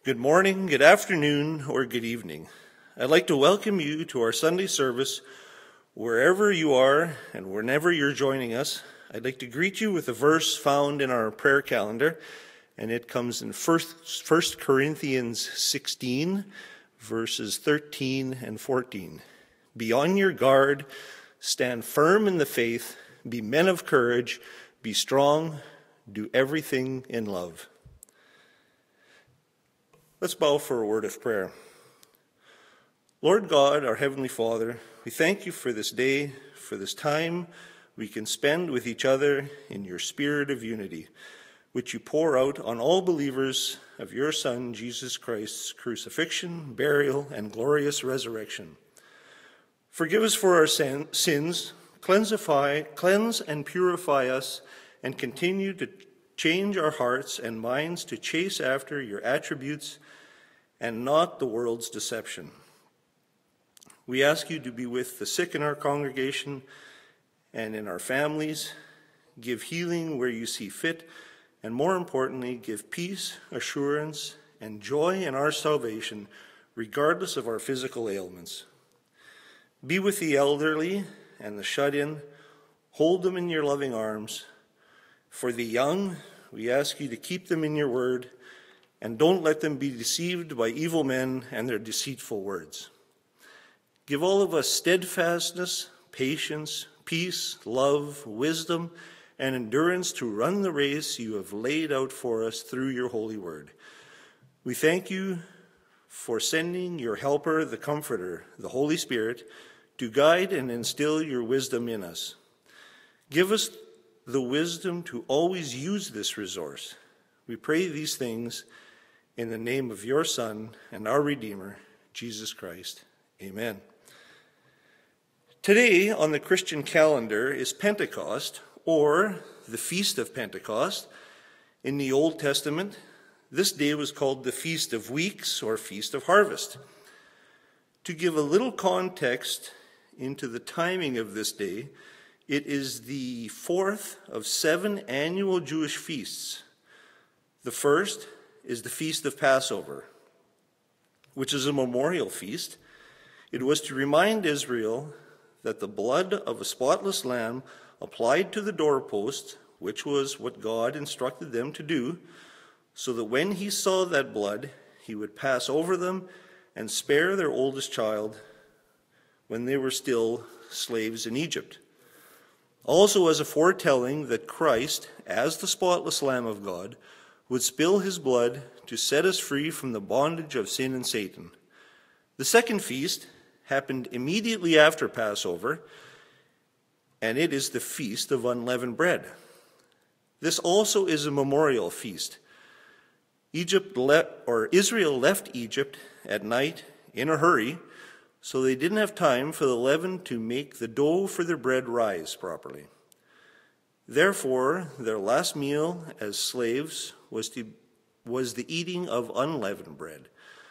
Good morning, good afternoon, or good evening. I'd like to welcome you to our Sunday service wherever you are and whenever you're joining us. I'd like to greet you with a verse found in our prayer calendar, and it comes in 1 Corinthians 16, verses 13 and 14. Be on your guard, stand firm in the faith, be men of courage, be strong, do everything in love. Let's bow for a word of prayer. Lord God, our Heavenly Father, we thank you for this day, for this time we can spend with each other in your spirit of unity, which you pour out on all believers of your Son, Jesus Christ's crucifixion, burial, and glorious resurrection. Forgive us for our sins, cleanse and purify us, and continue to change our hearts and minds to chase after your attributes and not the world's deception. We ask you to be with the sick in our congregation and in our families, give healing where you see fit, and more importantly, give peace, assurance, and joy in our salvation, regardless of our physical ailments. Be with the elderly and the shut-in, hold them in your loving arms. For the young, we ask you to keep them in your word, and don't let them be deceived by evil men and their deceitful words. Give all of us steadfastness, patience, peace, love, wisdom, and endurance to run the race you have laid out for us through your holy word. We thank you for sending your helper, the Comforter, the Holy Spirit, to guide and instill your wisdom in us. Give us the wisdom to always use this resource. We pray these things in the name of your Son and our Redeemer, Jesus Christ. Amen. Today on the Christian calendar is Pentecost, or the Feast of Pentecost. In the Old Testament, this day was called the Feast of Weeks or Feast of Harvest. To give a little context into the timing of this day, it is the fourth of 7 annual Jewish feasts. The first is the Feast of Passover, which is a memorial feast. It was to remind Israel that the blood of a spotless lamb applied to the doorpost, which was what God instructed them to do, so that when he saw that blood, he would pass over them and spare their oldest child when they were still slaves in Egypt. Also as a foretelling that Christ, as the spotless Lamb of God, would spill his blood to set us free from the bondage of sin and Satan. The second feast happened immediately after Passover, and it is the Feast of Unleavened Bread. This also is a memorial feast. Israel left Egypt at night in a hurry, so they didn't have time for the leaven to make the dough for their bread rise properly. Therefore, their last meal as slaves was the eating of unleavened bread.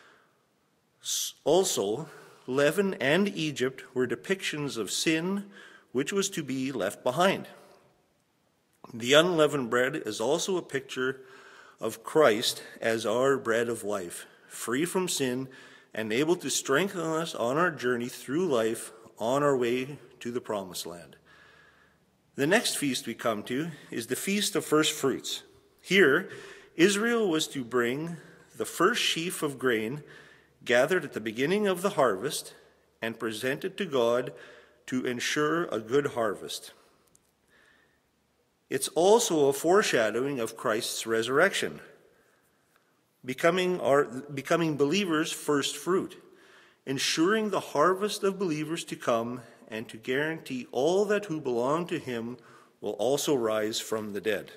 Also, leaven and Egypt were depictions of sin, which was to be left behind. The unleavened bread is also a picture of Christ as our bread of life, free from sin and able to strengthen us on our journey through life on our way to the promised land. The next feast we come to is the Feast of First Fruits. Here, Israel was to bring the first sheaf of grain gathered at the beginning of the harvest and present it to God to ensure a good harvest. It's also a foreshadowing of Christ's resurrection, becoming believers' first fruit, ensuring the harvest of believers to come and to guarantee all that who belong to him will also rise from the dead.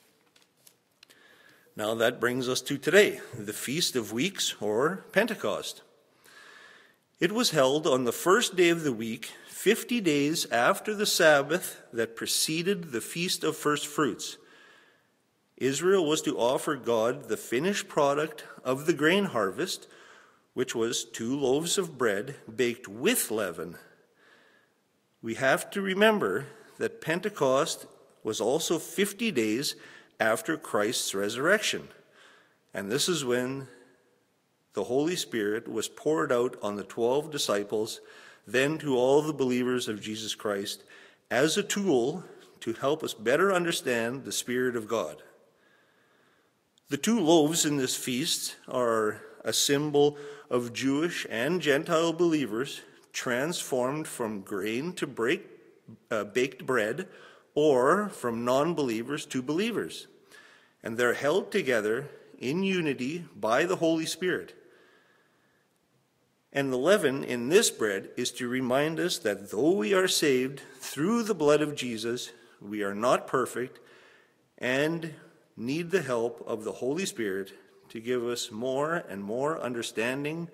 Now that brings us to today, the Feast of Weeks, or Pentecost. It was held on the first day of the week, 50 days after the Sabbath that preceded the Feast of First Fruits. Israel was to offer God the finished product of the grain harvest, which was 2 loaves of bread baked with leaven. We have to remember that Pentecost was also 50 days after Christ's resurrection. And this is when the Holy Spirit was poured out on the 12 disciples, then to all the believers of Jesus Christ, as a tool to help us better understand the Spirit of God. The 2 loaves in this feast are a symbol of Jewish and Gentile believers transformed from grain to baked bread, or from non-believers to believers. And they're held together in unity by the Holy Spirit. And the leaven in this bread is to remind us that though we are saved through the blood of Jesus, we are not perfect and need the help of the Holy Spirit to give us more and more understanding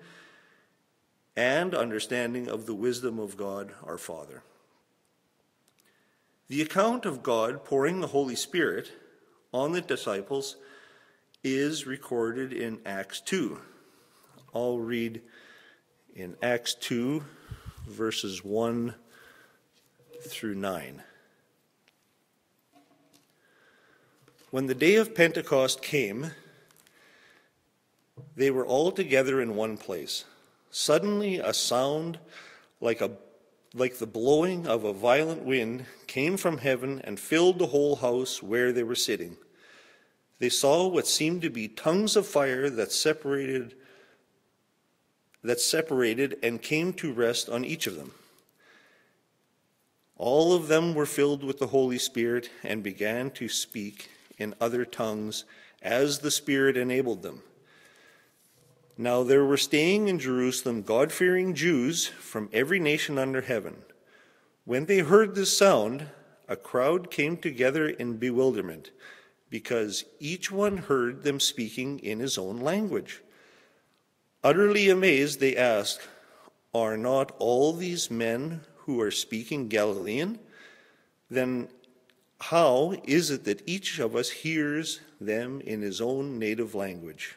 of the wisdom of God our Father. The account of God pouring the Holy Spirit on the disciples is recorded in Acts 2. I'll read in Acts 2, verses 1 through 9. When the day of Pentecost came, they were all together in one place. Suddenly a sound like the blowing of a violent wind came from heaven and filled the whole house where they were sitting. They saw what seemed to be tongues of fire that separated and came to rest on each of them. All of them were filled with the Holy Spirit and began to speak in other tongues as the Spirit enabled them. Now there were staying in Jerusalem God-fearing Jews from every nation under heaven. When they heard this sound, a crowd came together in bewilderment, because each one heard them speaking in his own language. Utterly amazed, they asked, "Are not all these men who are speaking Galilean? Then how is it that each of us hears them in his own native language?"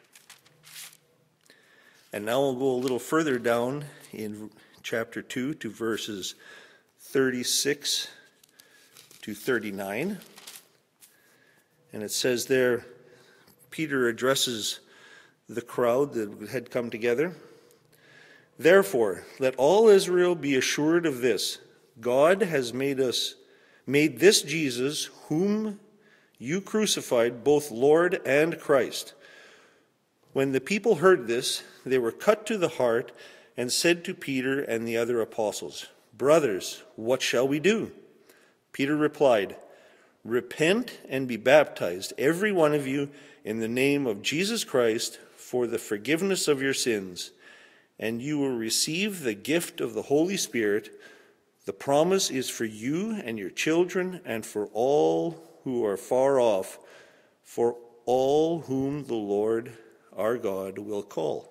And now we'll go a little further down in chapter 2 to verses 36 to 39. And it says there, Peter addresses the crowd that had come together. "Therefore, let all Israel be assured of this: God has made this Jesus, whom you crucified, both Lord and Christ." When the people heard this, they were cut to the heart and said to Peter and the other apostles, "Brothers, what shall we do?" Peter replied, "Repent and be baptized, every one of you, in the name of Jesus Christ, for the forgiveness of your sins, and you will receive the gift of the Holy Spirit. The promise is for you and your children and for all who are far off, for all whom the Lord our God will call."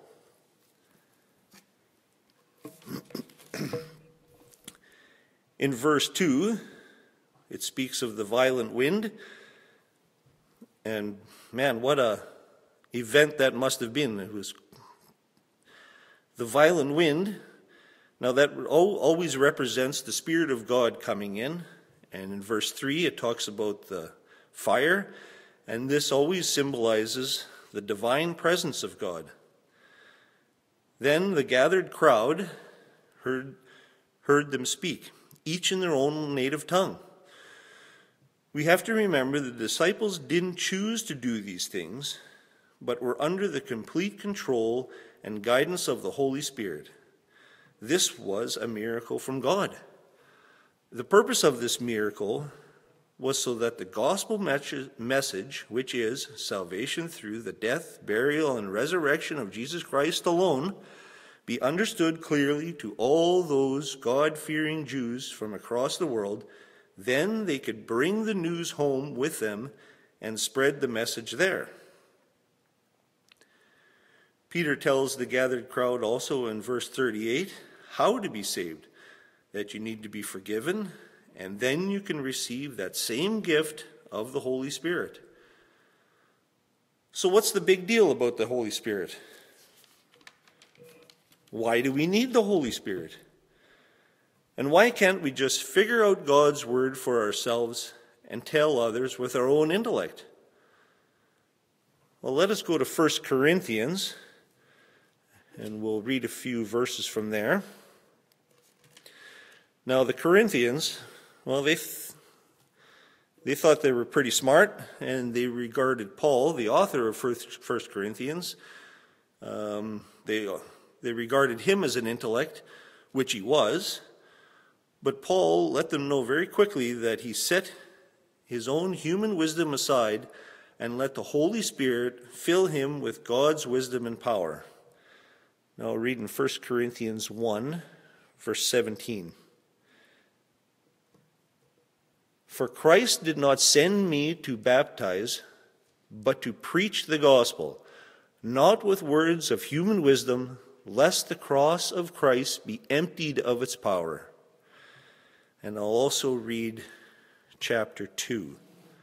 In verse 2, it speaks of the violent wind. And man, what a event that must have been. It was the violent wind. Now that always represents the Spirit of God coming in. And in verse 3, it talks about the fire. And this always symbolizes the divine presence of God. Then the gathered crowd heard them speak, each in their own native tongue. We have to remember the disciples didn't choose to do these things, but were under the complete control and guidance of the Holy Spirit. This was a miracle from God. The purpose of this miracle was so that the gospel message, which is salvation through the death, burial, and resurrection of Jesus Christ alone, be understood clearly to all those God-fearing Jews from across the world. Then they could bring the news home with them and spread the message there. Peter tells the gathered crowd also in verse 38 how to be saved, that you need to be forgiven, and then you can receive that same gift of the Holy Spirit. So what's the big deal about the Holy Spirit? Why do we need the Holy Spirit? And why can't we just figure out God's word for ourselves and tell others with our own intellect? Well, let us go to 1 Corinthians and we'll read a few verses from there. Now, the Corinthians, well, they thought they were pretty smart, and they regarded Paul, the author of 1 Corinthians, they regarded him as an intellect, which he was. But Paul let them know very quickly that he set his own human wisdom aside and let the Holy Spirit fill him with God's wisdom and power. Now I'll read in 1 Corinthians 1, verse 17. For Christ did not send me to baptize, but to preach the gospel, not with words of human wisdom, lest the cross of Christ be emptied of its power. And I'll also read chapter 2.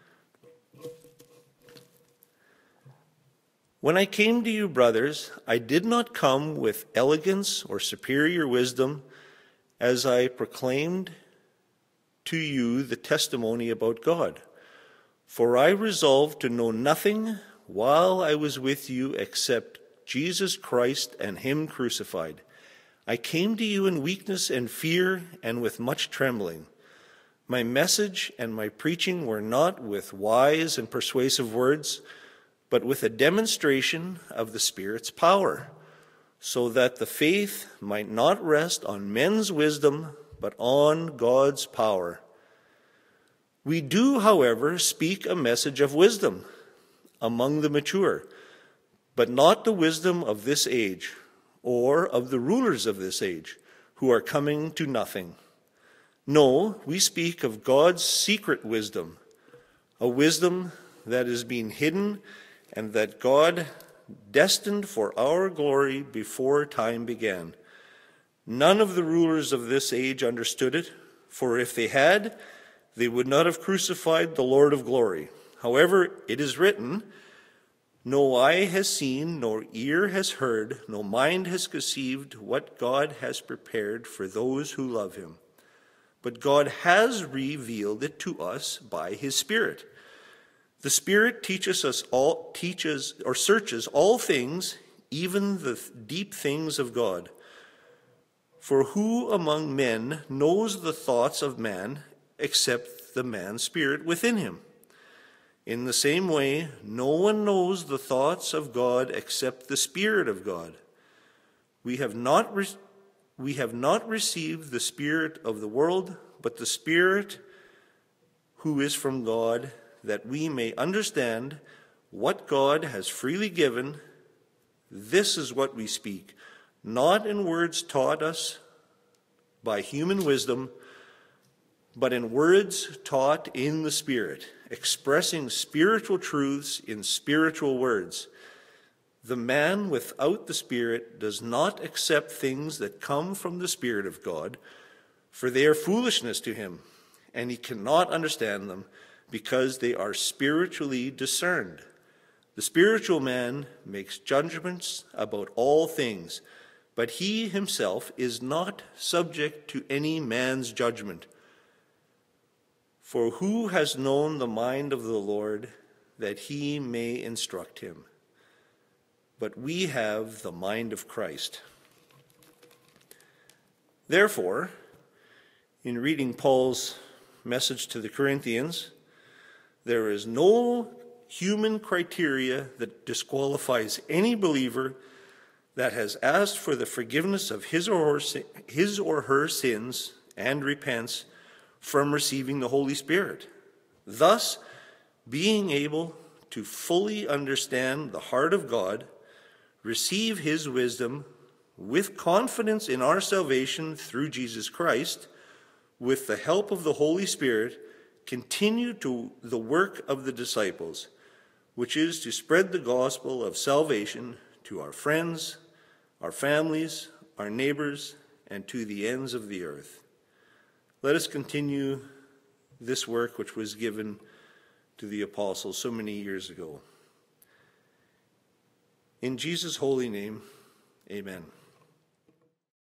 When I came to you, brothers, I did not come with elegance or superior wisdom, as I proclaimed to you the testimony about God. For I resolved to know nothing while I was with you except Jesus Christ and him crucified. I came to you in weakness and fear and with much trembling. My message and my preaching were not with wise and persuasive words, but with a demonstration of the Spirit's power, so that the faith might not rest on men's wisdom, but on God's power. We do, however, speak a message of wisdom among the mature, but not the wisdom of this age, or of the rulers of this age, who are coming to nothing. No, we speak of God's secret wisdom, a wisdom that is being hidden and that God destined for our glory before time began. None of the rulers of this age understood it, for if they had, they would not have crucified the Lord of glory. However, it is written, no eye has seen, nor ear has heard, no mind has conceived what God has prepared for those who love him. But God has revealed it to us by his Spirit. The Spirit searches all things, even the deep things of God. For who among men knows the thoughts of man except the man's spirit within him? In the same way, no one knows the thoughts of God except the Spirit of God. We have not received the spirit of the world, but the Spirit who is from God, that we may understand what God has freely given. This is what we speak, not in words taught us by human wisdom, but in words taught in the Spirit, expressing spiritual truths in spiritual words. The man without the Spirit does not accept things that come from the Spirit of God, for they are foolishness to him, and he cannot understand them, because they are spiritually discerned. The spiritual man makes judgments about all things, but he himself is not subject to any man's judgment. For who has known the mind of the Lord, that he may instruct him? But we have the mind of Christ. Therefore, in reading Paul's message to the Corinthians, there is no human criteria that disqualifies any believer that has asked for the forgiveness of his or her sins and repents from receiving the Holy Spirit, thus being able to fully understand the heart of God, receive his wisdom with confidence in our salvation through Jesus Christ, with the help of the Holy Spirit, continue to the work of the disciples, which is to spread the gospel of salvation to our friends, our families, our neighbors, and to the ends of the earth. Let us continue this work which was given to the apostles so many years ago. In Jesus' holy name, amen.